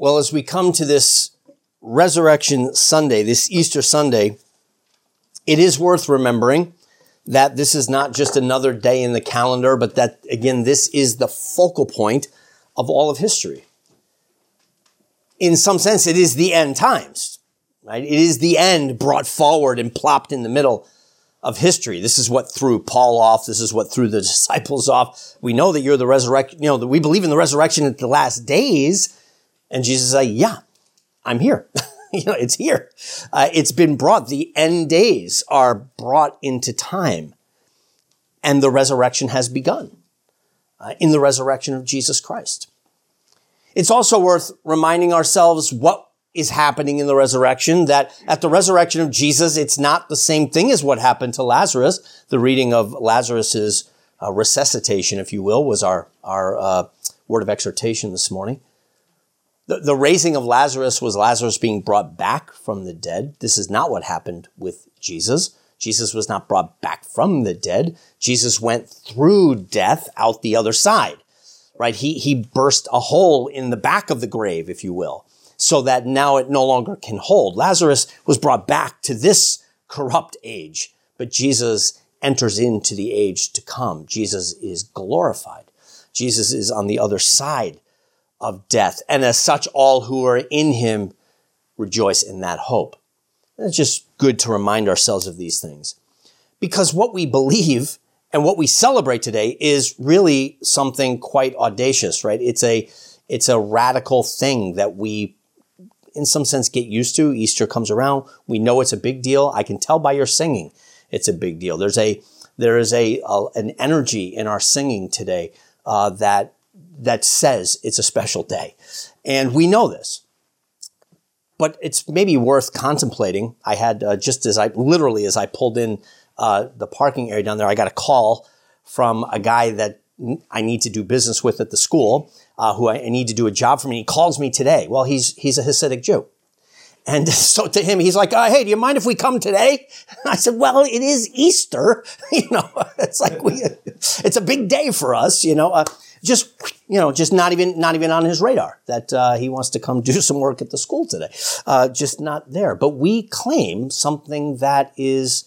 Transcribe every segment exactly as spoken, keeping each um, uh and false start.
Well, as we come to this Resurrection Sunday, this Easter Sunday, it is worth remembering that this is not just another day in the calendar, but that, again, this is the focal point of all of history. In some sense, it is the end times, right? It is the end brought forward and plopped in the middle of history. This is what threw Paul off. This is what threw the disciples off. We know that you're the resurrection, you know, that we believe in the resurrection at the last days. And Jesus is like, yeah, I'm here. You know, it's here. Uh, it's been brought. The end days are brought into time. And the resurrection has begun uh, in the resurrection of Jesus Christ. It's also worth reminding ourselves what is happening in the resurrection, that at the resurrection of Jesus, it's not the same thing as what happened to Lazarus. The reading of Lazarus's uh, resuscitation, if you will, was our, our uh, word of exhortation this morning. The, the raising of Lazarus was Lazarus being brought back from the dead. This is not what happened with Jesus. Jesus was not brought back from the dead. Jesus went through death out the other side, right? He, he burst a hole in the back of the grave, if you will, so that now it no longer can hold. Lazarus was brought back to this corrupt age, but Jesus enters into the age to come. Jesus is glorified. Jesus is on the other side of death. And as such, all who are in him rejoice in that hope. And it's just good to remind ourselves of these things, because what we believe and what we celebrate today is really something quite audacious, right? It's a, it's a radical thing that we, in some sense, get used to. Easter comes around. We know it's a big deal. I can tell by your singing it's a big deal. There's a, there is a, a an energy in our singing today uh, that that says it's a special day. And we know this. But it's maybe worth contemplating. I had, uh, just as I, literally as I pulled in uh, the parking area down there, I got a call from a guy that I need to do business with at the school, uh, who I, I need to do a job for me. He calls me today. Well, he's he's a Hasidic Jew. And so to him, he's like, uh, hey, do you mind if we come today? I said, well, it is Easter. You know, it's like, we, it's a big day for us, you know. Uh, just, you know, just not even, not even on his radar that uh, he wants to come do some work at the school today. Uh, just not there. But we claim something that is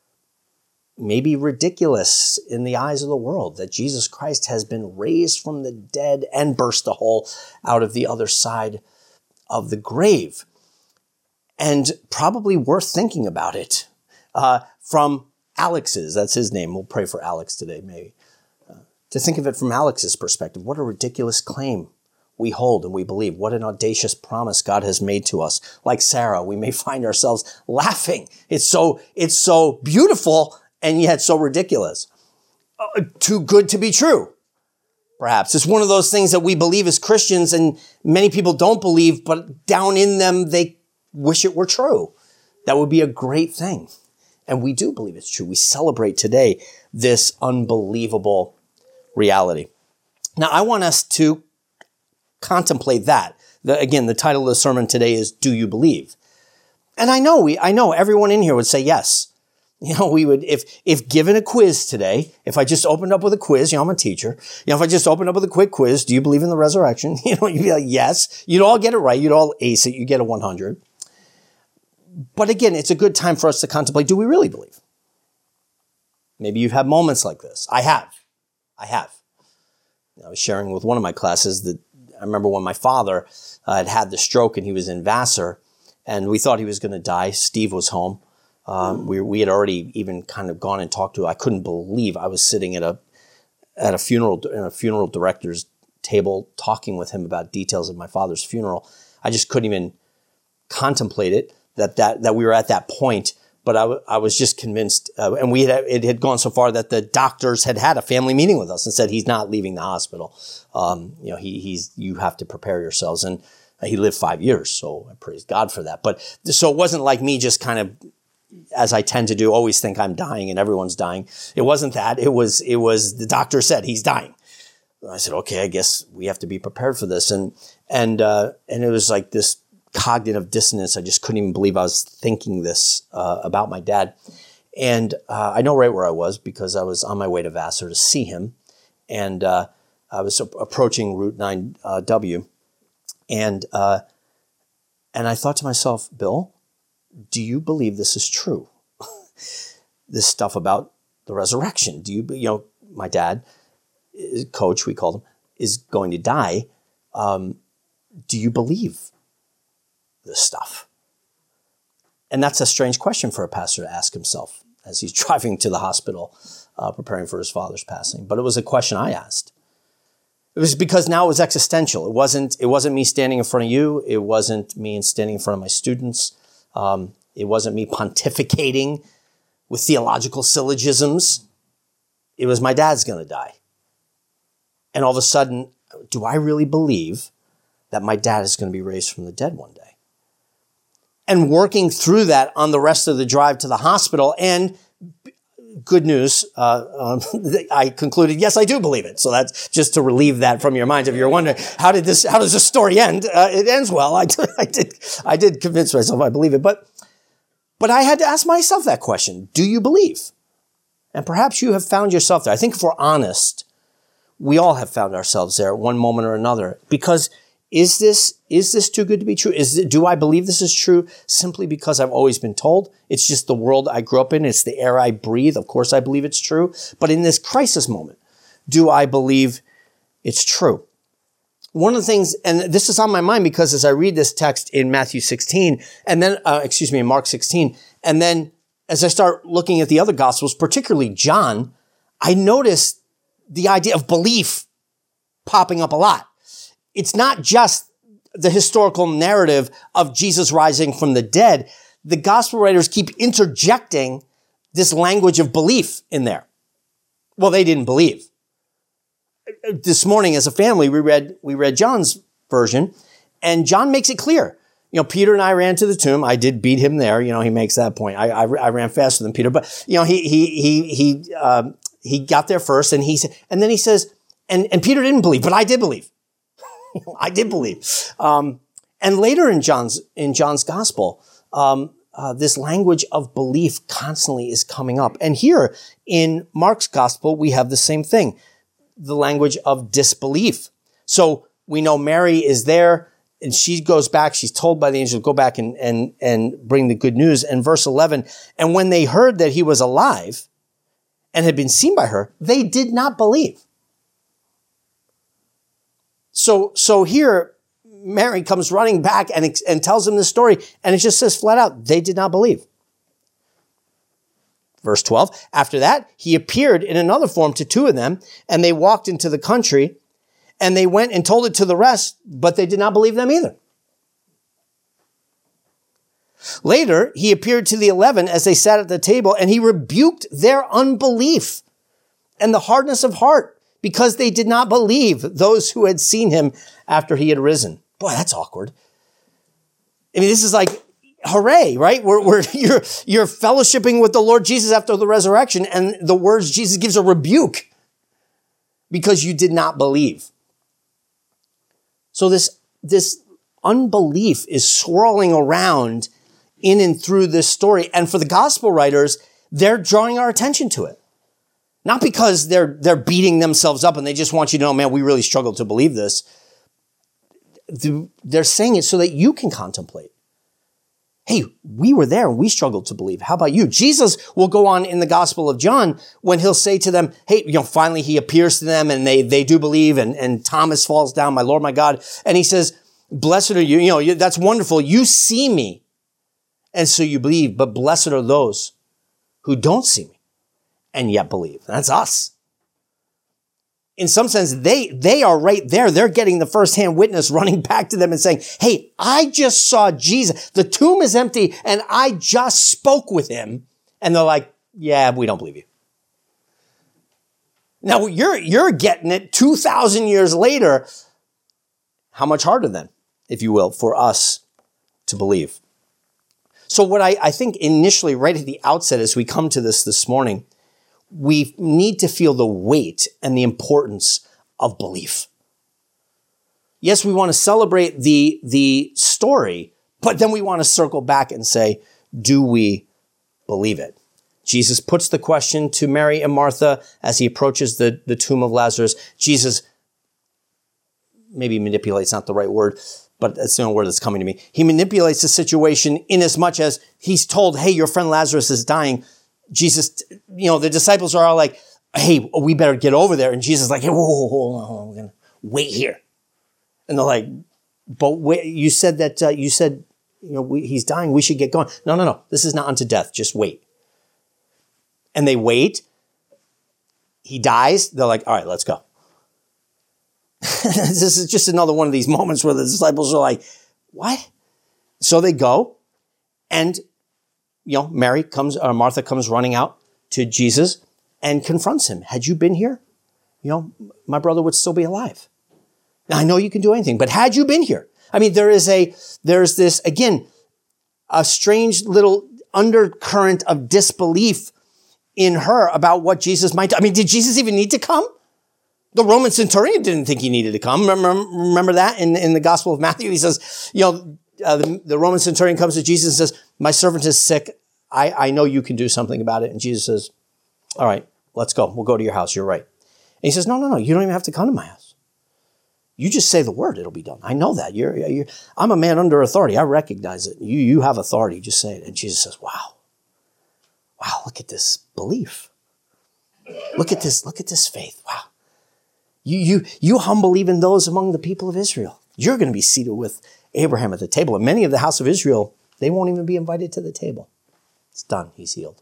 maybe ridiculous in the eyes of the world, that Jesus Christ has been raised from the dead and burst a hole out of the other side of the grave. And probably worth thinking about it. Uh, from Alex's, that's his name. We'll pray for Alex today, maybe. Uh, to think of it from Alex's perspective, what a ridiculous claim we hold and we believe. What an audacious promise God has made to us. Like Sarah, we may find ourselves laughing. It's so, it's so beautiful and yet so ridiculous. Uh, too good to be true, perhaps. It's one of those things that we believe as Christians and many people don't believe, but down in them, they wish it were true. That would be a great thing. And we do believe it's true. We celebrate today this unbelievable reality. Now, I want us to contemplate that. The, again, the title of the sermon today is, Do You Believe? And I know we, I know everyone in here would say yes. You know, we would, if, if given a quiz today, if I just opened up with a quiz, you know, I'm a teacher, you know, if I just opened up with a quick quiz, do you believe in the resurrection? You know, you'd be like, yes. You'd all get it right. You'd all ace it. You get a one hundred. But again, it's a good time for us to contemplate, do we really believe? Maybe you've had moments like this. I have. I have. I was sharing with one of my classes that I remember when my father uh, had had the stroke and he was in Vassar and we thought he was going to die. Steve was home. Um, we we had already even kind of gone and talked to him. I couldn't believe I was sitting at a at a funeral in a funeral director's table talking with him about details of my father's funeral. I just couldn't even contemplate it. That, that, that we were at that point, but I, w- I was just convinced, uh, and we had, it had gone so far that the doctors had had a family meeting with us and said, he's not leaving the hospital. Um, you know, he, he's, you have to prepare yourselves. And uh, he lived five years. So I praise God for that. But so it wasn't like me just kind of, as I tend to do, always think I'm dying and everyone's dying. It wasn't that. It was, it was the doctor said he's dying. And I said, okay, I guess we have to be prepared for this. And, and, uh, and it was like this cognitive dissonance. I just couldn't even believe I was thinking this uh, about my dad. And uh, I know right where I was because I was on my way to Vassar to see him. And uh, I was approaching Route nine uh, W. And, uh, and I thought to myself, Bill, do you believe this is true? This stuff about the resurrection. Do you, you know, my dad, coach, we called him, is going to die. Um, do you believe this stuff? And that's a strange question for a pastor to ask himself as he's driving to the hospital, uh, preparing for his father's passing. But it was a question I asked. It was because now it was existential. It wasn't, it wasn't me standing in front of you. It wasn't me standing in front of my students. Um, it wasn't me pontificating with theological syllogisms. It was my dad's going to die. And all of a sudden, do I really believe that my dad is going to be raised from the dead one day? And working through that on the rest of the drive to the hospital, and good news, uh, um, I concluded, yes, I do believe it. So that's just to relieve that from your mind. If you're wondering, how did this, how does this story end? Uh, it ends well. I did, I did, I did convince myself I believe it, but, but I had to ask myself that question. Do you believe? And perhaps you have found yourself there. I think if we're honest, we all have found ourselves there at one moment or another. Because is this, is this too good to be true? Is it, do I believe this is true simply because I've always been told? It's just the world I grew up in. It's the air I breathe. Of course I believe it's true. But in this crisis moment, do I believe it's true? One of the things, and this is on my mind because as I read this text in Matthew sixteen, and then, uh, excuse me, in Mark sixteen, and then as I start looking at the other Gospels, particularly John, I notice the idea of belief popping up a lot. It's not just the historical narrative of Jesus rising from the dead. The gospel writers keep interjecting this language of belief in there. Well, they didn't believe. This morning as a family, we read, we read John's version, and John makes it clear. You know, Peter and I ran to the tomb. I did beat him there. You know, he makes that point. I, I, I ran faster than Peter, but you know, he, he, he, he, um, he got there first, and he said, and then he says, and, and Peter didn't believe, but I did believe. I did believe. Um, and later in John's, in John's gospel, um, uh, this language of belief constantly is coming up. And here in Mark's gospel, we have the same thing, the language of disbelief. So we know Mary is there and she goes back. She's told by the angel, go back and, and, and bring the good news. And verse eleven, and when they heard that he was alive and had been seen by her, they did not believe. So, so here, Mary comes running back and, and tells him the story, and it just says flat out, they did not believe. Verse twelve, after that, he appeared in another form to two of them, and they walked into the country, and they went and told it to the rest, but they did not believe them either. Later, he appeared to the eleven as they sat at the table, and he rebuked their unbelief and the hardness of heart, because they did not believe those who had seen him after he had risen. Boy, that's awkward. I mean, this is like, hooray, right? We're, we're, you're, you're fellowshipping with the Lord Jesus after the resurrection, and the words Jesus gives a rebuke because you did not believe. So this, this unbelief is swirling around in and through this story. And for the gospel writers, they're drawing our attention to it. Not because they're, they're beating themselves up and they just want you to know, man, we really struggle to believe this. They're saying it so that you can contemplate. Hey, we were there and we struggled to believe. How about you? Jesus will go on in the Gospel of John when he'll say to them, hey, you know, finally he appears to them and they, they do believe, and, and Thomas falls down, my Lord, my God. And he says, blessed are you, you know, that's wonderful. You see me and so you believe, but blessed are those who don't see me and yet believe. That's us. In some sense, they, they are right there. They're getting the firsthand witness running back to them and saying, hey, I just saw Jesus. The tomb is empty and I just spoke with him. And they're like, yeah, we don't believe you. Now you're, you're getting it two thousand years later. How much harder then, if you will, for us to believe? So what I, I think initially right at the outset as we come to this this morning, we need to feel the weight and the importance of belief. Yes, we want to celebrate the, the story, but then we want to circle back and say, do we believe it? Jesus puts the question to Mary and Martha as he approaches the, the tomb of Lazarus. Jesus maybe manipulates, not the right word, but that's the only word that's coming to me. He manipulates the situation in as much as he's told, hey, your friend Lazarus is dying. Jesus, you know, the disciples are all like, hey, we better get over there. And Jesus is like, hey, whoa, whoa, hold on, hold on, we're going to wait here. And they're like, but wait, you said that, uh, you said, you know, we, he's dying, we should get going. No, no, no, this is not unto death, just wait. And they wait. He dies. They're like, all right, let's go. This is just another one of these moments where the disciples are like, what? So they go, and, you know, Mary comes, or Martha comes running out to Jesus and confronts him. Had you been here, you know, my brother would still be alive. Now, I know you can do anything, but had you been here, I mean, there is a, there's this, again, a strange little undercurrent of disbelief in her about what Jesus might do. I mean, did Jesus even need to come? The Roman centurion didn't think he needed to come. Remember, remember that in, in the Gospel of Matthew? He says, you know, uh, the, the Roman centurion comes to Jesus and says, my servant is sick. I, I know you can do something about it. And Jesus says, all right, let's go. We'll go to your house. You're right. And he says, no, no, no. You don't even have to come to my house. You just say the word. It'll be done. I know that. You're, you're, I'm a man under authority. I recognize it. You, you have authority. Just say it. And Jesus says, wow. Wow, look at this belief. Look at this, look at this faith. Wow. You, you, you humble even those among the people of Israel. You're going to be seated with Abraham at the table. And many of the house of Israel, they won't even be invited to the table. It's done. He's healed.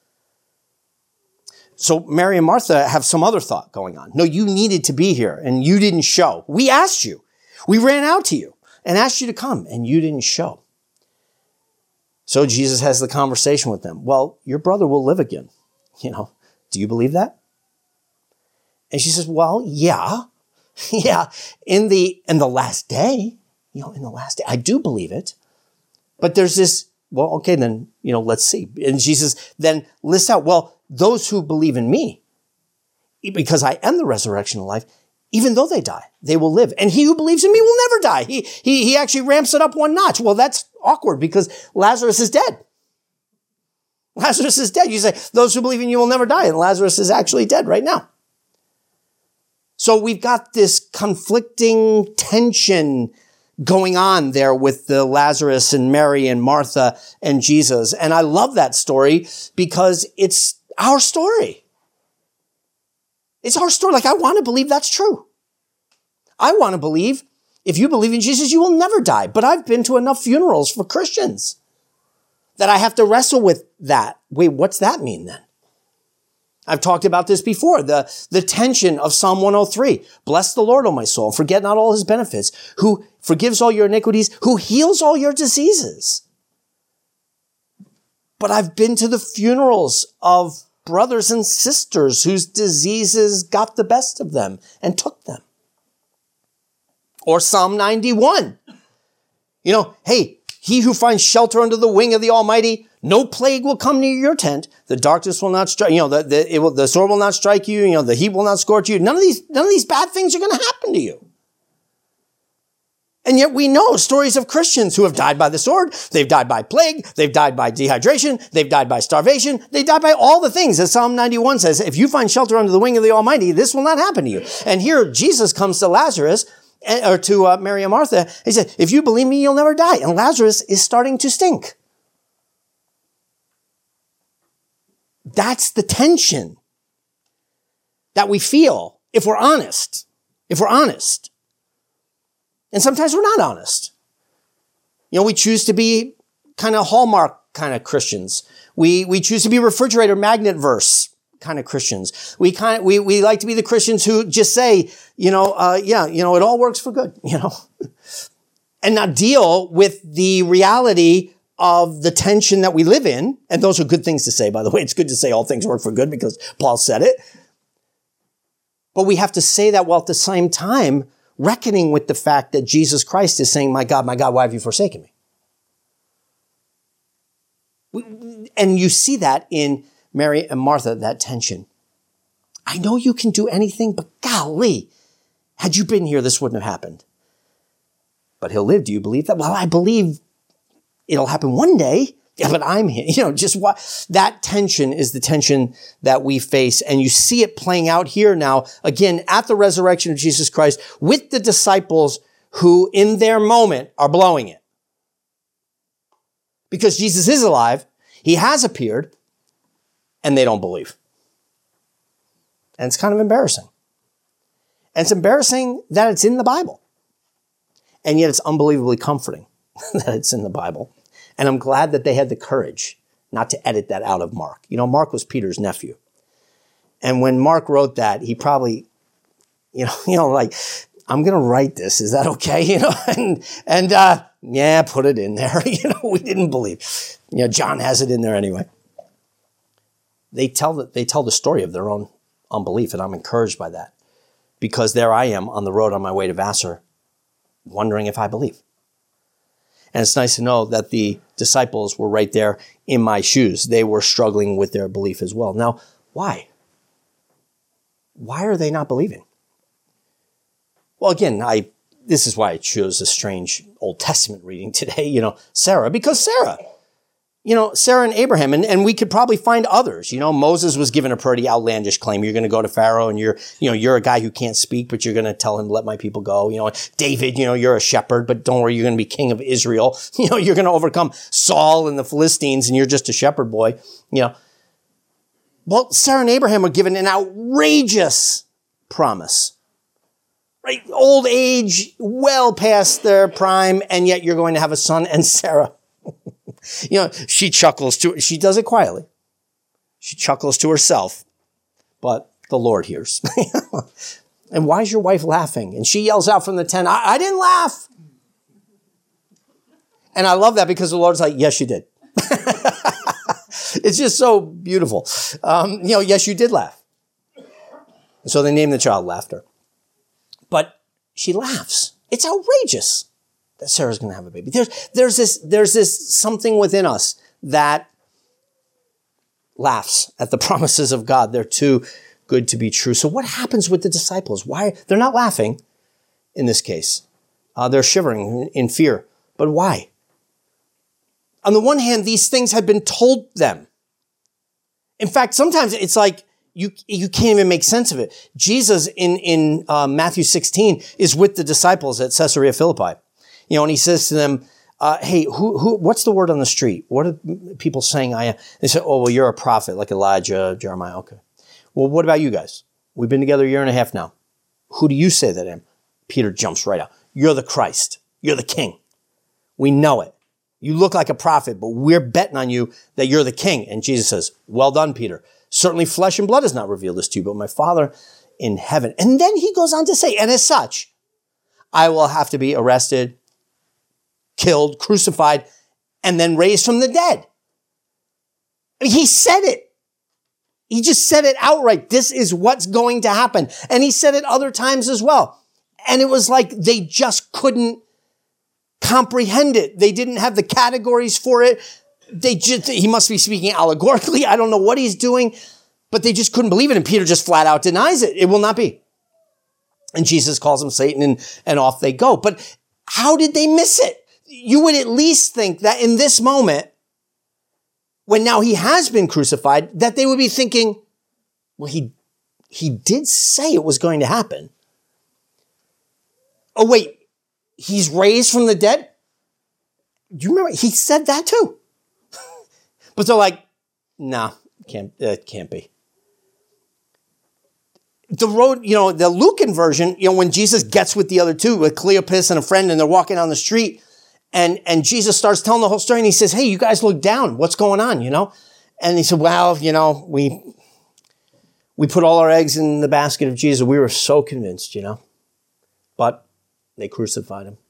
So Mary and Martha have some other thought going on. No, you needed to be here and you didn't show. We asked you. We ran out to you and asked you to come and you didn't show. So Jesus has the conversation with them. Well, your brother will live again. You know, do you believe that? And she says, well, yeah, yeah, in the, in the last day, you know, in the last day, I do believe it. But there's this, well, okay, then, you know, let's see. And Jesus then lists out, well, those who believe in me, because I am the resurrection of life, even though they die, they will live. And he who believes in me will never die. He, he, he actually ramps it up one notch. Well, that's awkward because Lazarus is dead. Lazarus is dead. You say, those who believe in you will never die. And Lazarus is actually dead right now. So we've got this conflicting tension going on there with the Lazarus and Mary and Martha and Jesus. And I love that story because it's our story. It's our story. Like, I want to believe that's true. I want to believe if you believe in Jesus, you will never die. But I've been to enough funerals for Christians that I have to wrestle with that. Wait, what's that mean then? I've talked about this before, the, the tension of Psalm one oh three. Bless the Lord, O my soul, and forget not all his benefits, who forgives all your iniquities, who heals all your diseases. But I've been to the funerals of brothers and sisters whose diseases got the best of them and took them. Or Psalm ninety-one. You know, hey, he who finds shelter under the wing of the Almighty, no plague will come near your tent. The darkness will not strike, you know, the, the, it will, the sword will not strike you. You know, the heat will not scorch you. None of these, none of these bad things are going to happen to you. And yet we know stories of Christians who have died by the sword. They've died by plague. They've died by dehydration. They've died by starvation. They died by all the things. As Psalm ninety-one says, if you find shelter under the wing of the Almighty, this will not happen to you. And here Jesus comes to Lazarus, or to uh, Mary and Martha. He said, if you believe me, you'll never die. And Lazarus is starting to stink. That's the tension that we feel if we're honest. If we're honest. And sometimes we're not honest. You know, we choose to be kind of Hallmark kind of Christians. We, we choose to be refrigerator magnet verse kind of Christians. We kind of, we, we like to be the Christians who just say, you know, uh, yeah, you know, it all works for good, you know, and not deal with the reality of the tension that we live in. And those are good things to say, by the way. It's good to say all things work for good because Paul said it. But we have to say that while at the same time reckoning with the fact that Jesus Christ is saying, my God, my God, why have you forsaken me? And you see that in Mary and Martha, that tension. I know you can do anything, but golly, had you been here, this wouldn't have happened. But he'll live. Do you believe that? Well, I believe it'll happen one day. Yeah, but I'm here. You know, just what that tension is the tension that we face. And you see it playing out here now, again, at the resurrection of Jesus Christ with the disciples who in their moment are blowing it. Because Jesus is alive, he has appeared, and they don't believe. And it's kind of embarrassing. And it's embarrassing that it's in the Bible. And yet it's unbelievably comforting that it's in the Bible. And I'm glad that they had the courage not to edit that out of Mark. You know, Mark was Peter's nephew. And when Mark wrote that, he probably, you know, you know, like, I'm going to write this. Is that okay? You know, and, and, uh, yeah, put it in there. You know, we didn't believe. You know, John has it in there anyway. They tell the, they tell the story of their own unbelief, and I'm encouraged by that. Because there I am on the road on my way to Vassar, wondering if I believe. And it's nice to know that the disciples were right there in my shoes. They were struggling with their belief as well. Now, why? Why are they not believing? Well, again, I this is why I chose a strange Old Testament reading today, you know, Sarah, because Sarah, you know, Sarah and Abraham, and, and we could probably find others. You know, Moses was given a pretty outlandish claim. You're going to go to Pharaoh and you're, you know, you're a guy who can't speak, but you're going to tell him, let my people go. You know, David, you know, you're a shepherd, but don't worry, you're going to be king of Israel. You know, you're going to overcome Saul and the Philistines and you're just a shepherd boy, you know. Well, Sarah and Abraham were given an outrageous promise. Right? Old age, well past their prime, and yet you're going to have a son. And Sarah, you know, she chuckles to, she does it quietly. She chuckles to herself, but the Lord hears. And why is your wife laughing? And she yells out from the tent, I, I didn't laugh. And I love that because the Lord's like, yes, you did. It's just so beautiful. Um, you know, yes, you did laugh. So they named the child Laughter. But she laughs. It's outrageous that Sarah's going to have a baby. There's, there's this, there's this something within us that laughs at the promises of God. They're too good to be true. So what happens with the disciples? Why? They're not laughing in this case. Uh, they're shivering in fear. But why? On the one hand, these things have been told them. In fact, sometimes it's like, You, you can't even make sense of it. Jesus in, in uh, Matthew sixteen is with the disciples at Caesarea Philippi. You know, and he says to them, uh, hey, who, who, what's the word on the street? What are people saying I am? They say, oh, well, you're a prophet like Elijah, Jeremiah. Okay. Well, what about you guys? We've been together a year and a half now. Who do you say that I am? Peter jumps right out. You're the Christ. You're the king. We know it. You look like a prophet, but we're betting on you that you're the king. And Jesus says, well done, Peter. Certainly flesh and blood has not revealed this to you, but my Father in heaven. And then he goes on to say, and as such, I will have to be arrested, killed, crucified, and then raised from the dead. I mean, he said it. He just said it outright. This is what's going to happen. And he said it other times as well. And it was like they just couldn't comprehend it. They didn't have the categories for it. They just, he must be speaking allegorically. I don't know what he's doing, but they just couldn't believe it. And Peter just flat out denies it. It will not be. And Jesus calls him Satan and, and off they go. But how did they miss it? You would at least think that in this moment, when now he has been crucified, that they would be thinking, well, he, he did say it was going to happen. Oh, wait, he's raised from the dead? Do you remember? He said that too. But they're like, nah, can't, it can't be. The road, you know, the Lucan version, you know, when Jesus gets with the other two, with Cleopas and a friend, and they're walking down the street, and, and Jesus starts telling the whole story, and he says, hey, you guys look down. What's going on, you know? And he said, well, you know, we, we put all our eggs in the basket of Jesus. We were so convinced, you know? But they crucified him.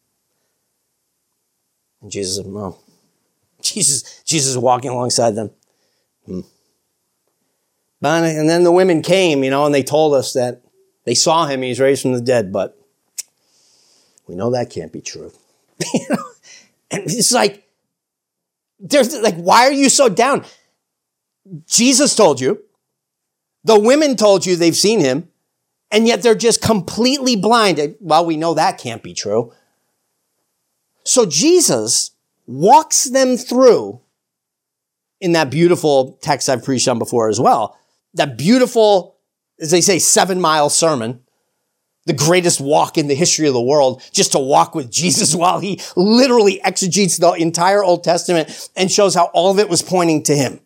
And Jesus said, no. Jesus, Jesus is walking alongside them. Hmm. But, and then the women came, you know, and they told us that they saw him. He's raised from the dead, but we know that can't be true. You know? And it's like, there's like, why are you so down? Jesus told you. The women told you they've seen him, and yet they're just completely blind. Well, we know that can't be true. So Jesus walks them through, in that beautiful text I've preached on before as well, that beautiful, as they say, seven-mile sermon the greatest walk in the history of the world, just to walk with Jesus while he literally exegetes the entire Old Testament and shows how all of it was pointing to him.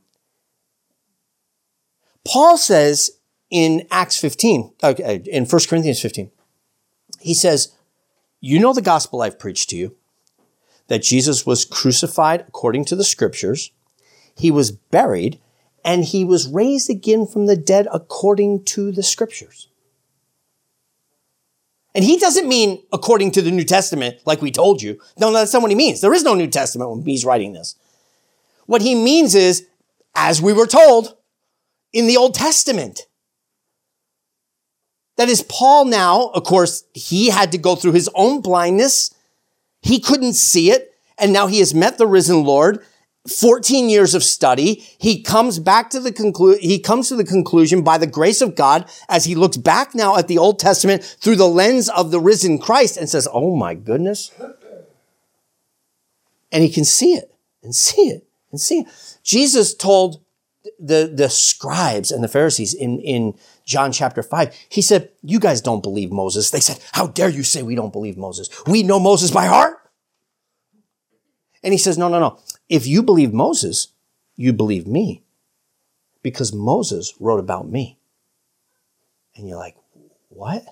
Paul says in Acts fifteen, okay, in First Corinthians fifteen, he says, you know the gospel I've preached to you, that Jesus was crucified according to the scriptures, he was buried, and he was raised again from the dead according to the scriptures. And he doesn't mean according to the New Testament, like we told you. No, that's not what he means. There is no New Testament when he's writing this. What he means is, as we were told in the Old Testament. That is, Paul now, of course, he had to go through his own blindness. He couldn't see it. And now he has met the risen Lord. fourteen years of study. He comes back to the conclu- he comes to the conclusion by the grace of God as he looks back now at the Old Testament through the lens of the risen Christ and says, oh my goodness. And he can see it and see it and see it. Jesus told the, the scribes and the Pharisees in, in John chapter five, he said, you guys don't believe Moses. They said, how dare you say we don't believe Moses? We know Moses by heart. And he says, no, no, no. If you believe Moses, you believe me because Moses wrote about me. And you're like, what?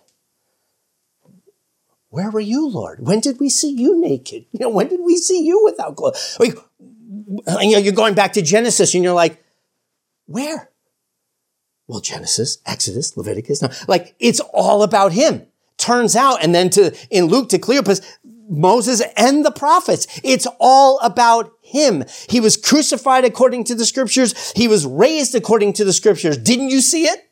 Where were you, Lord? When did we see you naked? You know, when did we see you without clothes? Like, you know, you're going back to Genesis and you're like, where? Well, Genesis, Exodus, Leviticus. No, like it's all about him. Turns out, and then to in Luke to Cleopas, Moses and the prophets. It's all about him. He was crucified according to the scriptures. He was raised according to the scriptures. Didn't you see it?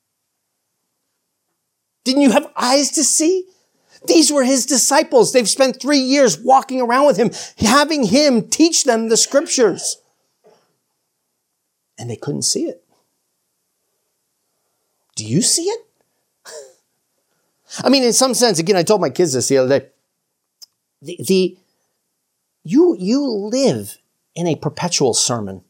Didn't you have eyes to see? These were his disciples. They've spent three years walking around with him, having him teach them the scriptures. And they couldn't see it. Do you see it? I mean, in some sense, again, I told my kids this the other day. The, the you you live in a perpetual sermon.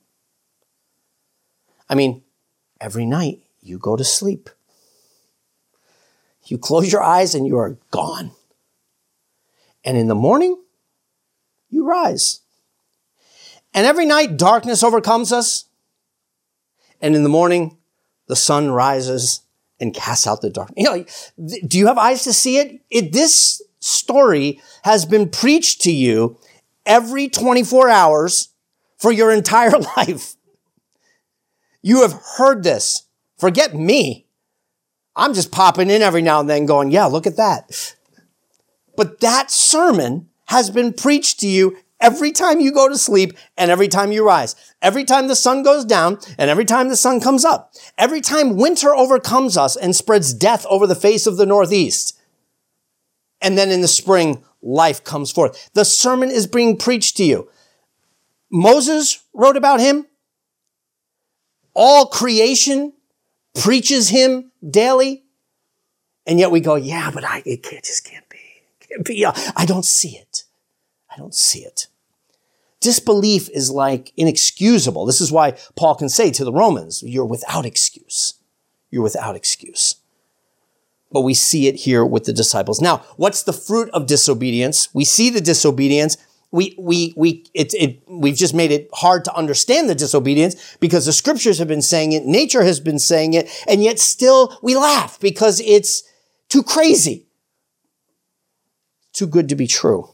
I mean, every night you go to sleep. You close your eyes and you are gone. And in the morning, you rise. And every night darkness overcomes us. And in the morning, the sun rises and casts out the dark. You know, do you have eyes to see it? It this story has been preached to you every twenty-four hours for your entire life. You have heard this. Forget me. I'm just popping in every now and then going, yeah, look at that. But that sermon has been preached to you every time you go to sleep and every time you rise. Every time the sun goes down and every time the sun comes up. Every time winter overcomes us and spreads death over the face of the northeast. And then in the spring, life comes forth. The sermon is being preached to you. Moses wrote about him. All creation preaches him daily. And yet we go, yeah, but I, it can't, just can't be. It can't be. I don't see it. I don't see it. Disbelief is like inexcusable. This is why Paul can say to the Romans, you're without excuse. You're without excuse. But we see it here with the disciples. Now, what's the fruit of disobedience? We see the disobedience. We, we, we, it, it, we've just made it hard to understand the disobedience because the scriptures have been saying it, nature has been saying it, and yet still we laugh because it's too crazy. Too good to be true.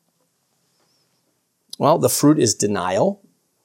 Well, the fruit is denial.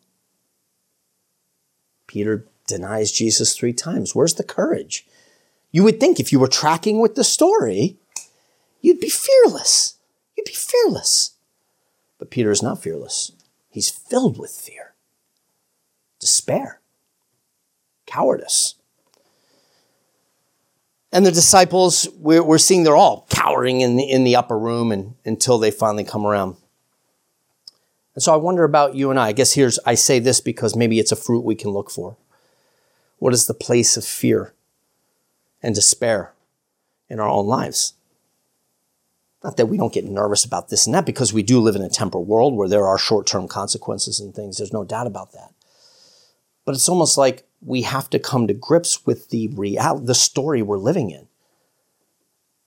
Peter denies Jesus three times. Where's the courage? You would think if you were tracking with the story, you'd be fearless. You'd be fearless. But Peter is not fearless. He's filled with fear, despair, cowardice. And the disciples, we're, we're seeing they're all cowering in the, in the upper room and, until they finally come around. And so I wonder about you and I. I guess here's, I say this because maybe it's a fruit we can look for. What is the place of fear and despair in our own lives? Not that we don't get nervous about this and that, because we do live in a temporal world where there are short-term consequences and things. There's no doubt about that. But it's almost like we have to come to grips with the real, the story we're living in.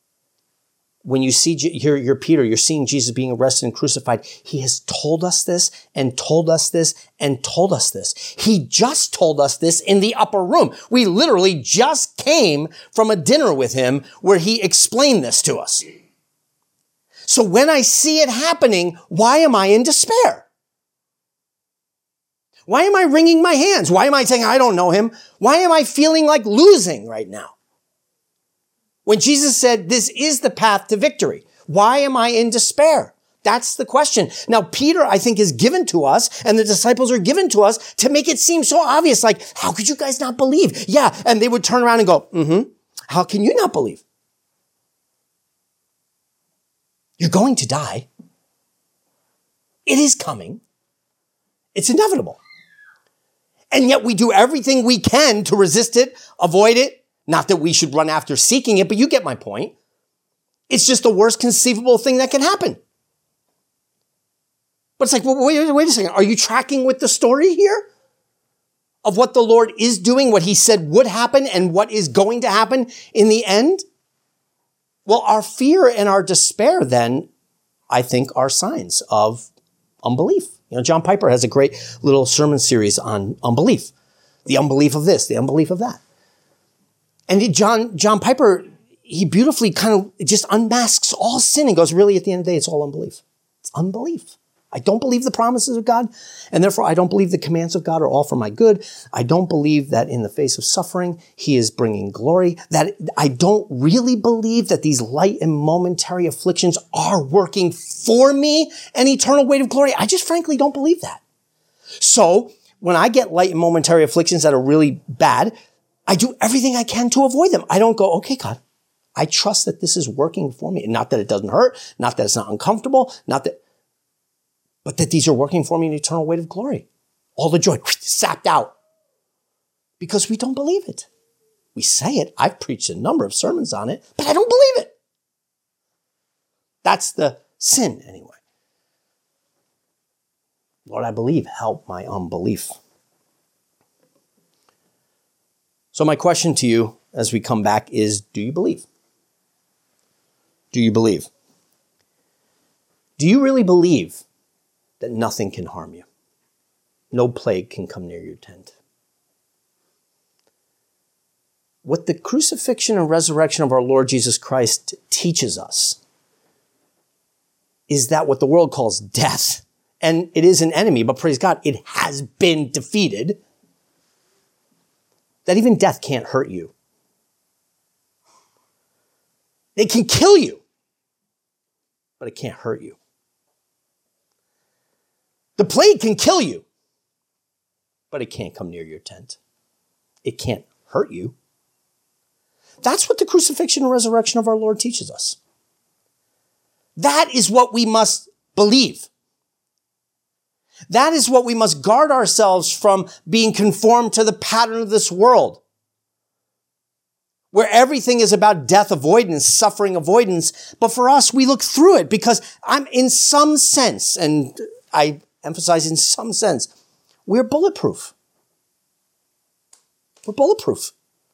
when you see, you're, you're Peter, you're seeing Jesus being arrested and crucified. He has told us this and told us this and told us this. He just told us this in the upper room. We literally just came from a dinner with him where he explained this to us. So when I see it happening, why am I in despair? Why am I wringing my hands? Why am I saying, I don't know him? Why am I feeling like losing right now? When Jesus said, this is the path to victory, why am I in despair? That's the question. Now, Peter, I think, is given to us, and the disciples are given to us to make it seem so obvious. Like, how could you guys not believe? Yeah. And they would turn around and go, mm-hmm. How can you not believe? You're going to die. It is coming. It's inevitable. And yet we do everything we can to resist it, avoid it. Not that we should run after seeking it, but you get my point. It's just the worst conceivable thing that can happen. But it's like, well, wait, wait a second. Are you tracking with the story here of what the Lord is doing, what he said would happen, and what is going to happen in the end? Well, our fear and our despair then, I think, are signs of unbelief. You know, John Piper has a great little sermon series on unbelief. The unbelief of this, the unbelief of that. And John, John Piper, he beautifully kind of just unmasks all sin and goes, really, at the end of the day, it's all unbelief. It's unbelief. I don't believe the promises of God, and therefore I don't believe the commands of God are all for my good. I don't believe that in the face of suffering, he is bringing glory. That I don't really believe that these light and momentary afflictions are working for me an eternal weight of glory. I just frankly don't believe that. So when I get light and momentary afflictions that are really bad, I do everything I can to avoid them. I don't go, okay, God, I trust that this is working for me. Not that it doesn't hurt, not that it's not uncomfortable, not that, but that these are working for me in eternal weight of glory. All the joy sapped out because we don't believe it. We say it. I've preached a number of sermons on it, but I don't believe it. That's the sin anyway. Lord, I believe. Help my unbelief. So my question to you as we come back is, do you believe? Do you believe? Do you really believe that nothing can harm you? No plague can come near your tent. What the crucifixion and resurrection of our Lord Jesus Christ teaches us is that what the world calls death, and it is an enemy, but praise God, it has been defeated. That even death can't hurt you. It can kill you, but it can't hurt you. The plague can kill you, but it can't come near your tent. It can't hurt you. That's what the crucifixion and resurrection of our Lord teaches us. That is what we must believe. That is what we must guard ourselves from being conformed to the pattern of this world, where everything is about death avoidance, suffering avoidance. But for us, we look through it because I'm in some sense, and I emphasize in some sense, we're bulletproof. We're bulletproof.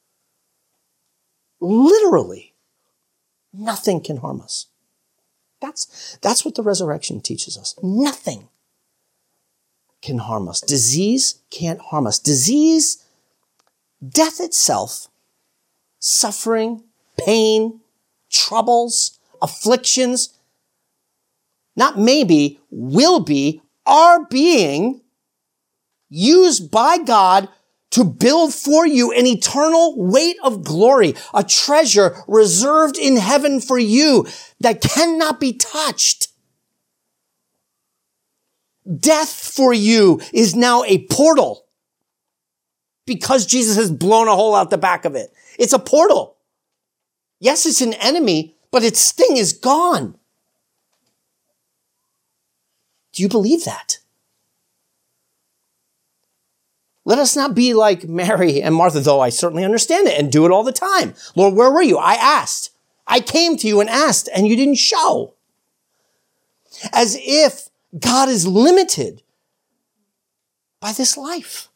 Literally, nothing can harm us. That's, that's what the resurrection teaches us. Nothing can harm us. Disease can't harm us. Disease, death itself, suffering, pain, troubles, afflictions, not maybe, will be, are being used by God to build for you an eternal weight of glory, a treasure reserved in heaven for you that cannot be touched. Death for you is now a portal because Jesus has blown a hole out the back of it. It's a portal. Yes, it's an enemy, but its sting is gone. Do you believe that? Let us not be like Mary and Martha, though I certainly understand it and do it all the time. Lord, where were you? I asked. I came to you and asked, and you didn't show. As if God is limited by this life.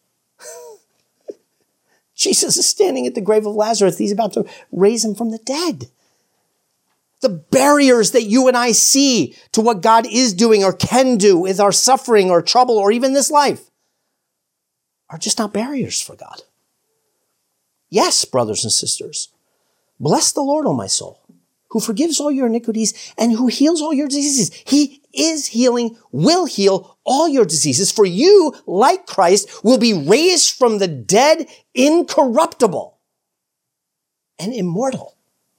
Jesus is standing at the grave of Lazarus. He's about to raise him from the dead. The barriers that you and I see to what God is doing or can do with our suffering or trouble or even this life are just not barriers for God. Yes, brothers and sisters, bless the Lord, O my soul, who forgives all your iniquities and who heals all your diseases. He is healing, will heal all your diseases, for you, like Christ, will be raised from the dead, incorruptible and immortal.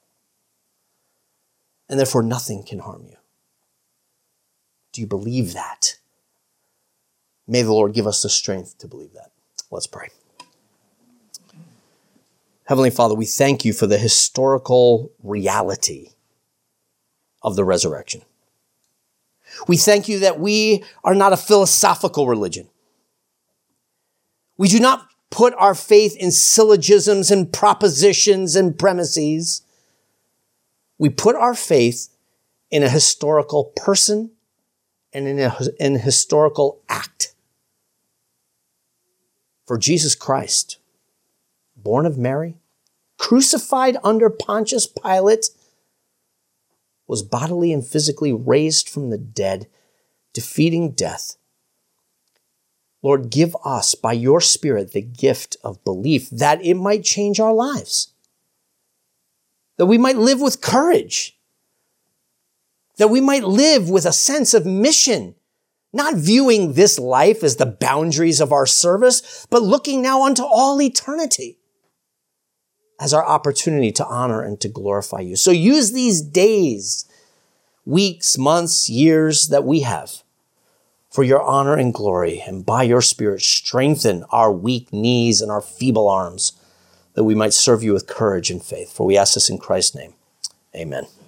And therefore nothing can harm you. Do you believe that? May the Lord give us the strength to believe that. Let's pray. Heavenly Father, we thank you for the historical reality of the resurrection. We thank you that we are not a philosophical religion. We do not put our faith in syllogisms and propositions and premises. We put our faith in a historical person and in a, in a historical act. For Jesus Christ, born of Mary, crucified under Pontius Pilate, was bodily and physically raised from the dead, defeating death. Lord, give us, by your Spirit, the gift of belief that it might change our lives, that we might live with courage, that we might live with a sense of mission, not viewing this life as the boundaries of our service, but looking now unto all eternity as our opportunity to honor and to glorify you. So use these days, weeks, months, years that we have for your honor and glory, and by your Spirit strengthen our weak knees and our feeble arms, that we might serve you with courage and faith. For we ask this in Christ's name. Amen.